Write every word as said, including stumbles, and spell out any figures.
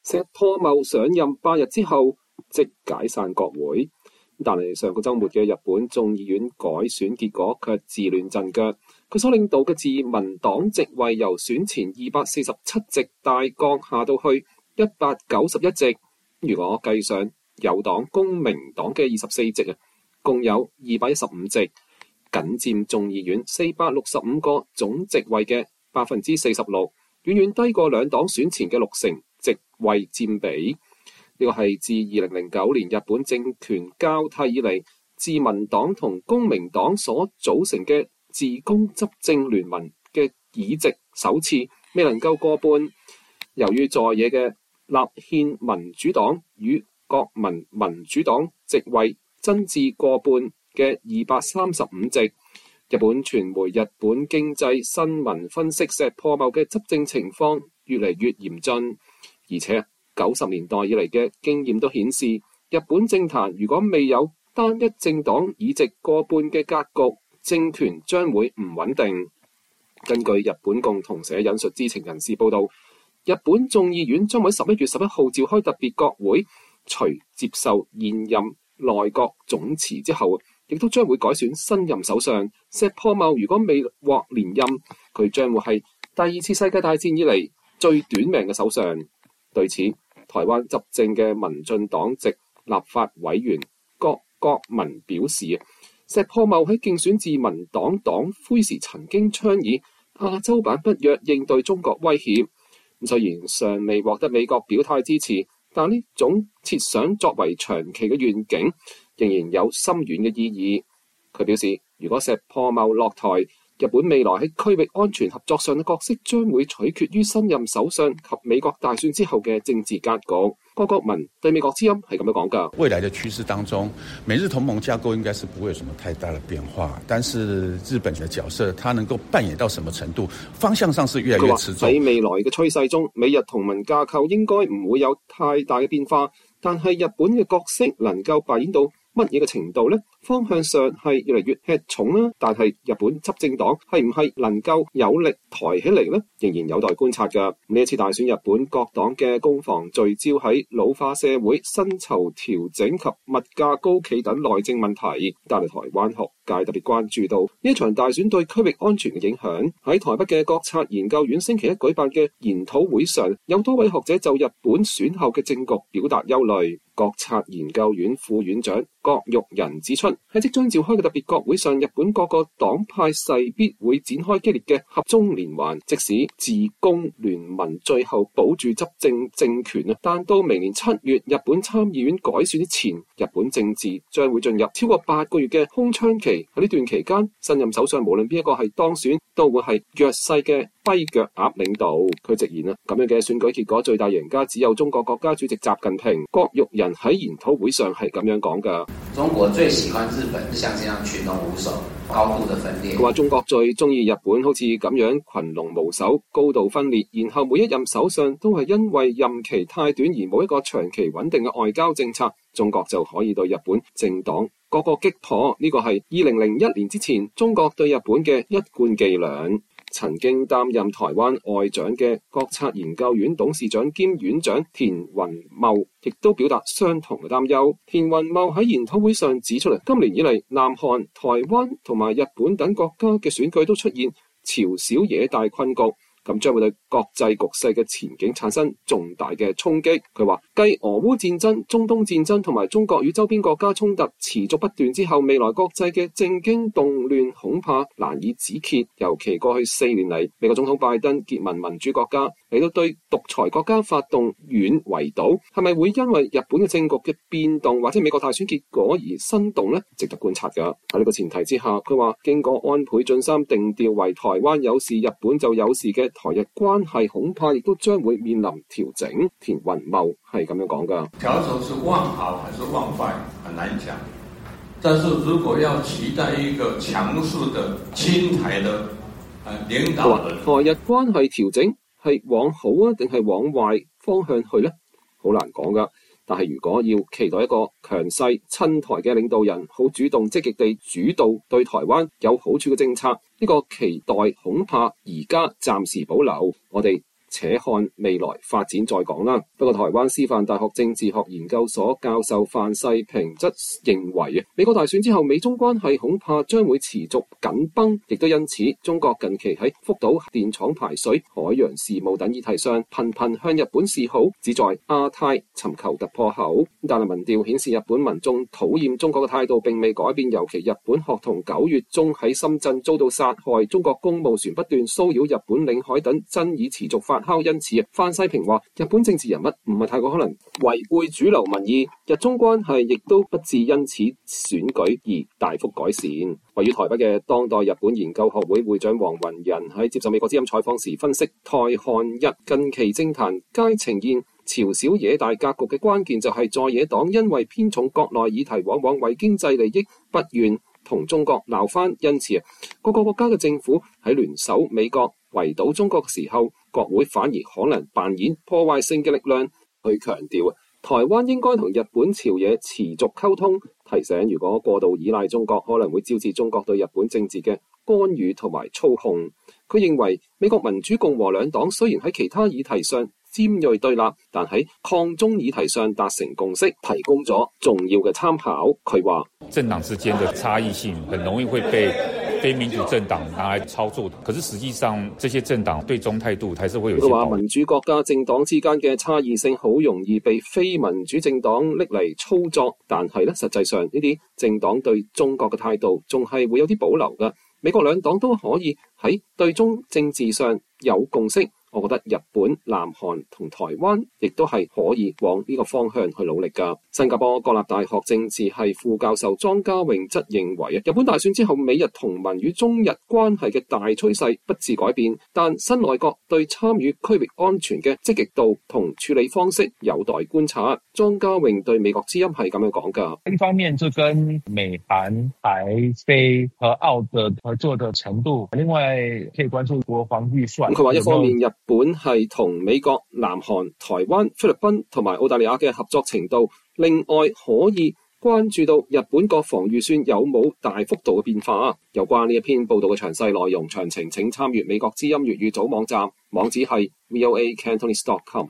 石破茂上任八日之後即解散國會，但係上個週末嘅日本眾議院改選結果卻自亂陣腳，佢所領導嘅自民黨席位由選前二百四十七席大降下到去一百九十一席。如果計上有黨公明黨嘅二十四席啊，共有二百一十五席，僅佔眾議院四百六十五個總席位嘅百分之四十六，遠遠低過兩黨選前嘅六成席位佔比。呢個係自二零零九年日本政權交替以嚟，自民黨同公明黨所組成嘅自公執政聯盟嘅議席首次未能夠過半。由於在野嘅立憲民主黨與國民民主黨席位增至過半嘅二百三十五席，日本傳媒《日本經濟新聞》分析石破茂嘅執政情況越嚟越嚴峻，而且九十年代以嚟嘅經驗都顯示，日本政壇如果未有單一政黨議席過半嘅格局，政權將會唔穩定。根據日本共同社引述知情人士報道，日本眾議院將喺十一月十一號召開特別國會，除接受現任內閣總辭之後，亦都將會改選新任首相。石破茂如果未獲連任，佢將會係第二次世界大戰以嚟最短命嘅首相。對此，台灣執政嘅民進黨籍立法委員郭國文表示，石破茂喺競選自民黨黨魁時曾經倡議亞洲版北約應對中國威脅。雖然尚未獲得美國表態支持，但呢種設想作為長期嘅願景，仍然有深遠嘅意義。佢表示，如果石破茂落台，日本未來喺區域安全合作上嘅角色將會取決於新任首相及美國大選之後嘅政治格局。郭國文對美國之音係咁樣講㗎。 未來的趨勢當中，美日同盟架構應該是不會有什麼太大的變化，但是日本嘅角色，它能夠扮演到什麼程度，方向上是越來越持重。 喺未來嘅趨勢中，美日同盟架構應該唔會有太大嘅變化，但係日本嘅角色能夠扮演到乜嘢嘅程度呢？方向上係越嚟越吃重啦，但係日本執政黨係唔係能夠有力抬起嚟呢？仍然有待觀察㗎。呢一次大選，日本各黨嘅攻防聚焦喺老化社會、薪酬調整及物價高企等內政問題，但係台灣學界特別關注到呢一場大選對區域安全嘅影響。喺台北嘅國策研究院星期一舉辦嘅研討會上，有多位學者就日本選後嘅政局表達憂慮。國策研究院副院長郭玉仁指出，喺即將召開嘅特別國會上，日本各個黨派勢必會展開激烈嘅合縱連橫，即使自公聯盟最後保住執政政權啊，但到明年七月日本參議院改選之前，日本政治將會進入超過八個月嘅空窗期。喺呢段期間，新任首相無論邊一個係當選，都會係弱勢嘅跛腳鴨領導。佢直言啊，咁樣嘅選舉結果最大贏家只有中國國家主席習近平。郭玉仁喺研討會上係咁樣講㗎。 中國最喜歡日本像這樣群龍無首、高度的分裂。 佢話中國最中意日本好似咁樣群龍無首、高度分裂，然後每一任首相都係因為任期太短而冇一個長期穩定嘅外交政策，中國就可以對日本政黨個個擊破。呢個係二零零一年之前中國對日本嘅一貫伎倆。曾經擔任台灣外長嘅國策研究院董事長兼院長田雲茂亦都表達相同嘅擔憂。田雲茂喺研討會上指出嚟，今年以嚟，南韓、台灣同埋日本等國家嘅選舉都出現朝小野大困局，咁將會對國際局勢嘅前景產生重大嘅衝擊。佢話，繼俄烏戰爭、中東戰爭同埋中國與周邊國家衝突持續不斷之後，未來國際嘅政經動亂恐怕難以止歇。尤其過去四年嚟，美國總統拜登結盟民主國家嚟到對獨裁國家發動軟圍堵，係咪會因為日本嘅政局嘅變動或者美國大選結果而生動呢？值得觀察㗎。喺呢個前提之下，佢話經過安倍晉三定調為台灣有事，日本就有事嘅台日關係恐怕亦都將會面臨調整。田雲茂係咁樣講㗎。 調整是往好還是往壞，很難講。但是如果要期待一個強勢的親台的誒領導人， 台日關係調整係往好啊，定係往壞方向去呢？好難講㗎。但係如果要期待一個強勢親台嘅領導人，好主動積極地主導對台灣有好處嘅政策，呢個期待恐怕而家暫時保留。我哋且看未來發展再講啦。不過台灣師範大學政治學研究所教授范世平則認為啊，美國大選之後美中關係恐怕將會持續緊繃，亦都因此中國近期喺福島電廠排水、海洋事務等議題上頻頻向日本示好，旨在亞太尋求突破口。但係民調顯示日本民眾討厭中國嘅態度並未改變，尤其日本學童九月中喺深圳遭到殺害，中國公務船不斷騷擾日本領海等爭議持續發酵，因此范世平話日本政治人物唔係太過可能違背主流民意，日中關係亦都不至因此選舉而大幅改善。位於台北嘅當代日本研究學會會長黃雲仁喺接受美國之音採訪時分析，台韓日近期政壇皆呈現朝小野大格局嘅關鍵就係在野黨因為偏重國內議題，往往為經濟利益不願同中國鬧翻，因此啊，各個國家嘅政府喺聯手美國圍堵中國嘅時候，國會反而可能扮演破壞性嘅力量。去強調啊，台灣應該同日本朝野持續溝通，提醒如果過度依賴中國，可能會招致中國對日本政治嘅干預同埋操控。佢認為美國民主共和兩黨雖然喺其他議題上尖銳對立，但喺抗中議題上達成共識，提供咗重要嘅參考。佢話政黨之間的差異性很容易會被非民主政黨拿來操作，可是實際上這些政黨對中態度還是會有一些。佢話民主國家政黨之間嘅差異性好容易被非民主政黨拎嚟操作，但係咧實際上呢啲政黨對中國嘅態度仲係會有啲保留㗎。美國兩黨都可以喺對中政治上有共識。我覺得日本、南韓同台灣亦都係可以往呢個方向去努力㗎。新加坡國立大學政治系副教授莊家榮則認為啊，日本大選之後美日同盟與中日關係嘅大趨勢不致改變，但新內閣對參與區域安全嘅積極度同處理方式有待觀察。莊家榮對美國之音係咁樣講㗎。 一方面就跟美韓台非和澳的合作的程度，另外可以關注國防預算。 佢話一方面日本係同美國、南韓、台灣、菲律賓同埋澳大利亞嘅合作程度，另外可以關注到日本國防預算有冇大幅度嘅變化。有關呢一篇報道嘅詳細內容詳情，請參閱美國之音粵語組網站，網址係 v o a cantonese dot com。